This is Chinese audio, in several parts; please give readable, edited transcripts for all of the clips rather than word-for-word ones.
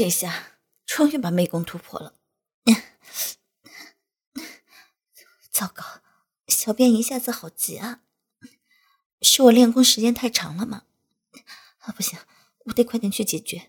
这下终于把媚功突破了。糟糕，小便一下子好急啊！是我练功时间太长了吗？不行，我得快点去解决。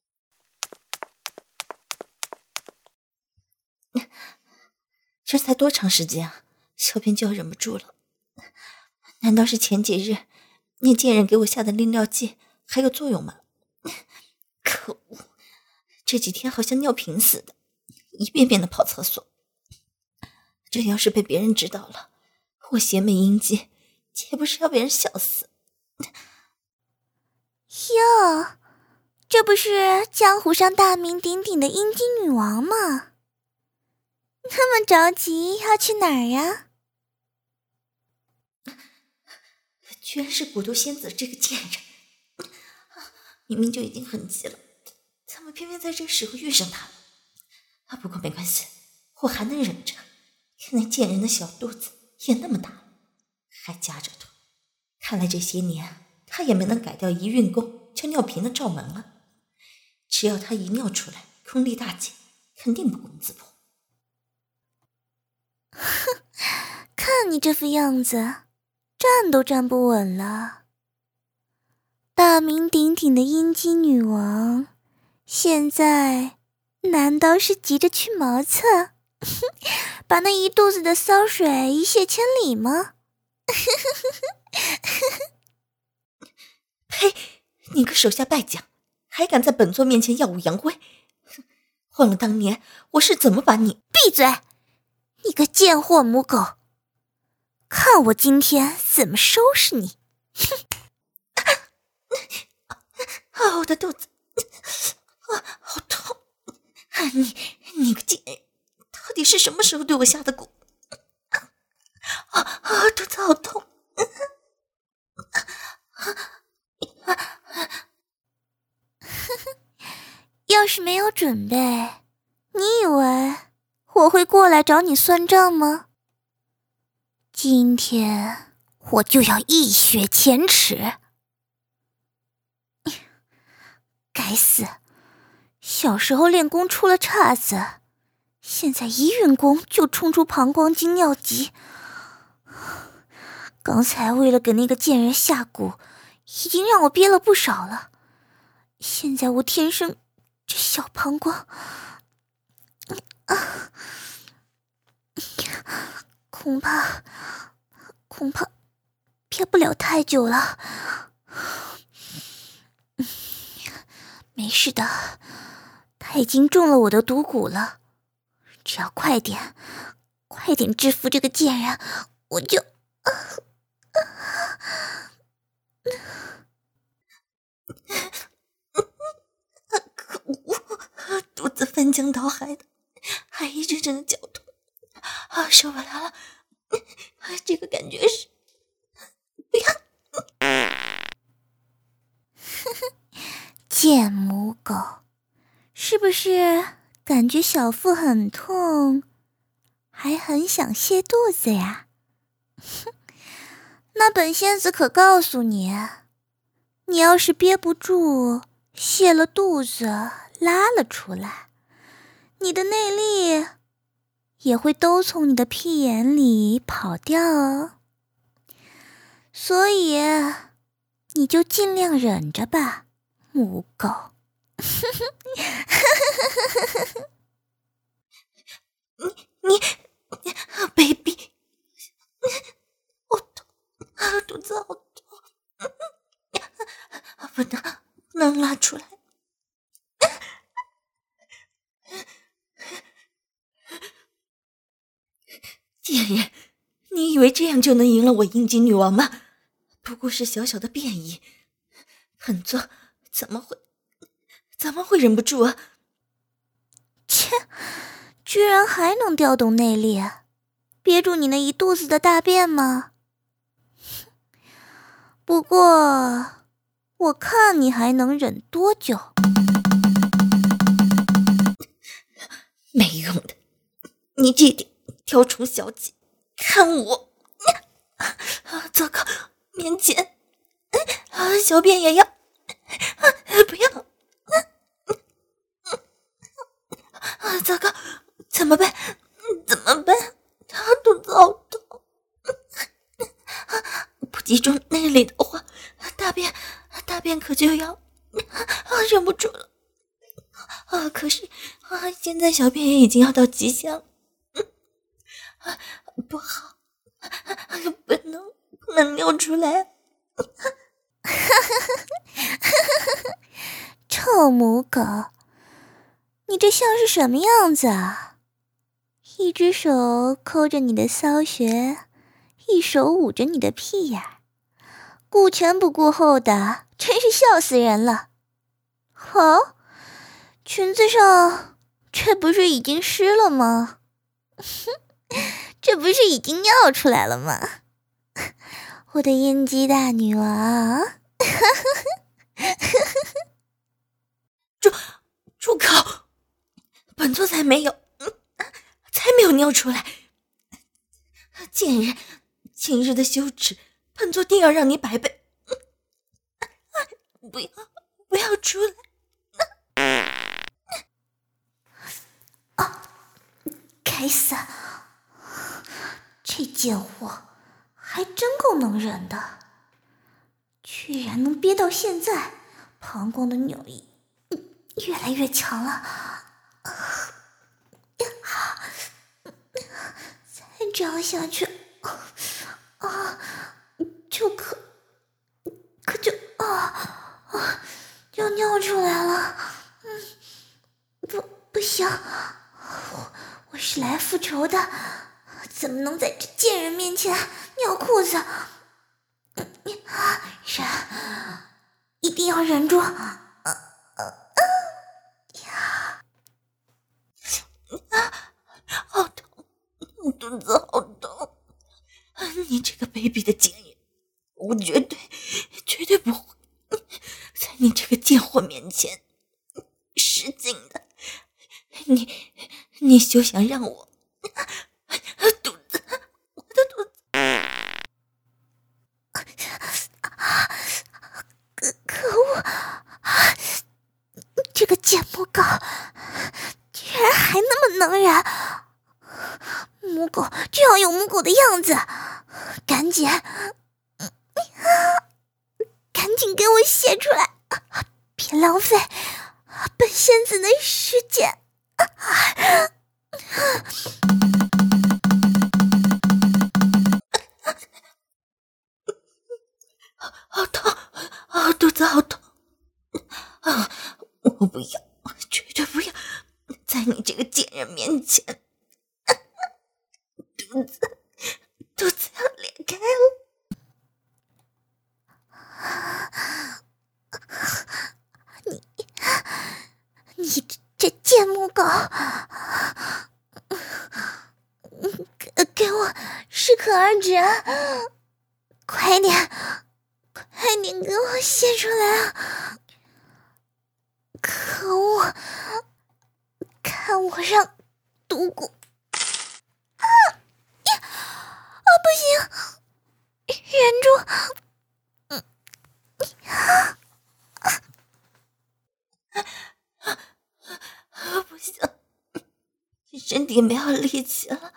这才多长时间啊，小便就要忍不住了。难道是前几日那贱人给我下的利尿剂还有作用吗？可恶，这几天好像尿频似的，一遍遍的跑厕所。这要是被别人知道了，我邪魅阴茎岂不是要被人笑死？ 哟，这不是江湖上大名鼎鼎的阴茎女王吗？那么着急要去哪儿呀？ 居然是古都仙子这个贱人，明明就已经很急了，怎么偏偏在这个时候遇上他了？不过没关系，我还能忍着。那贱人的小肚子也那么大，还夹着腿，看来这些年他也没能改掉一运功就尿频的罩门了。只要他一尿出来，功力大减，肯定不攻自破。 哼，看你这副样子，站都站不稳了。大名鼎鼎的阴茎女王，现在难道是急着去茅厕，把那一肚子的骚水一泻千里吗？ 呸！你个手下败将，还敢在本座面前耀武扬威！忘了当年我是怎么把你…… 闭嘴！你个贱货母狗，看我今天怎么收拾你！ 我的肚子，好痛！你个贱人，到底是什么时候对我下的蛊？肚子好痛！ 要是没有准备，你以为我会过来找你算账吗？今天我就要一雪前耻！该死，小时候练功出了岔子，现在一运功就冲出膀胱经尿急。刚才为了给那个贱人下蛊，已经让我憋了不少了，现在我天生这小膀胱恐怕憋不了太久了。没事的，他已经中了我的毒蛊了，只要快点制服这个贱人，我就可恶，肚子翻江倒海的，还一阵阵的绞痛，受不了了！这个感觉是……不要！ 贱母狗，是不是感觉小腹很痛，还很想泻肚子呀？那本仙子可告诉你，你要是憋不住，泻了肚子，拉了出来，你的内力也会都从你的屁眼里跑掉哦。所以你就尽量忍着吧，母狗。 你，baby， 好痛，肚子好痛，不能拉出来。贱人，你以为这样就能赢了我阴茎女王吗？不过是小小的便意，本座怎么会忍不住啊？ 切，居然还能调动内力，憋住你那一肚子的大便吗？不过我看你还能忍多久。 没用的，你这点雕虫小技，看我！糟糕，面前小便也要！不要！ 集中内力的话，大便可就要忍不住了。可是现在小便也已经要到极限了。不好，不能尿出来。 臭母狗，你这像是什么样子啊？一只手抠着你的骚穴，一手捂着你的屁眼，顾前不顾后的，真是笑死人了。裙子上这不是已经湿了吗？这不是已经尿出来了吗？我的阴姬大女王。 住口！本座才没有尿出来。贱人，今日的羞耻，本座定要让你百倍。不要出来！ 该死！这贱货还真够能忍的，居然能憋到现在，膀胱的扭力越来越强了。再这样下去，就尿出来了。不行，我是来复仇的，怎么能在这贱人面前尿裤子？忍，一定要忍住！ 好痛，肚子好痛！你这个卑鄙的贱人，我绝对不会在你这个贱货面前失敬的。你休想让我我的肚子！ 可恶！这个贱母狗居然还那么能忍！母狗就要有母狗的样子，赶紧给我泄出来，别浪费本仙子的时间。 好痛，肚子好痛！我不要，绝对不要在你这个贱人面前，肚子要裂开了！ 你这贱母狗，给我适可而止啊！快点给我泄出来啊！可恶，看我让毒蛊！不行，忍住！ 不行，身体没有力气了，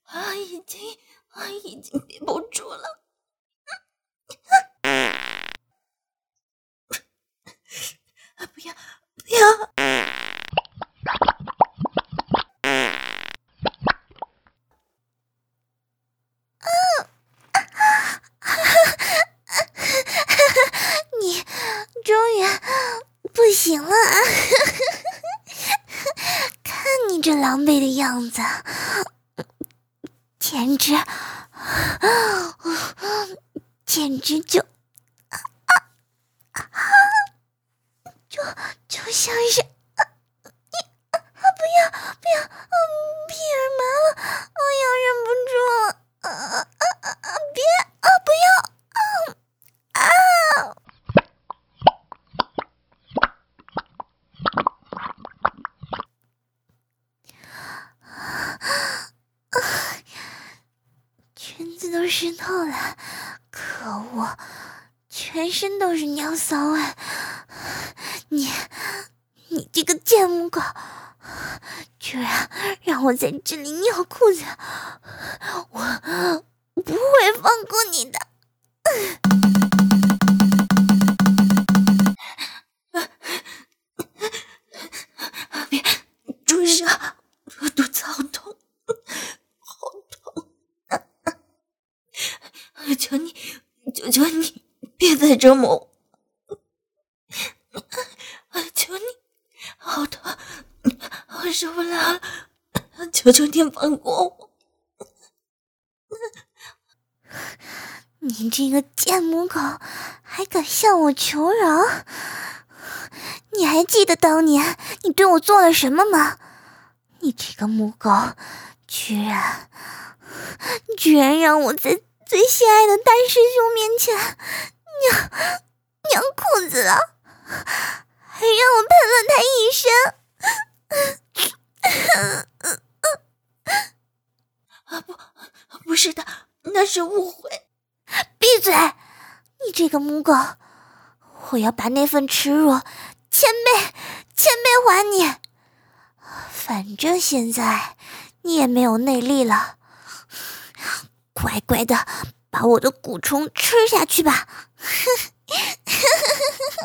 已经憋不住了。不要！ 你终于不行了啊！看你这狼狈的样子，简直就像是不要，屁眼麻了，忍不住了，别不要裙子都湿透了，可恶，全身都是尿骚味！你这个贱母狗，居然让我在这里尿裤子，我不会放过你的！ 求你，求求你，别再折磨我！求你，好痛，我受不了了！求求你放过我！ 你这个贱母狗，还敢向我求饶？你还记得当年你对我做了什么吗？你这个母狗，居然让我在最心爱的大师兄面前娘裤子了，还让我喷了他一身。 不是的，那是误会。 闭嘴！你这个母狗，我要把那份耻辱千倍还你。反正现在你也没有内力了，乖乖的把我的蛊虫吃下去吧。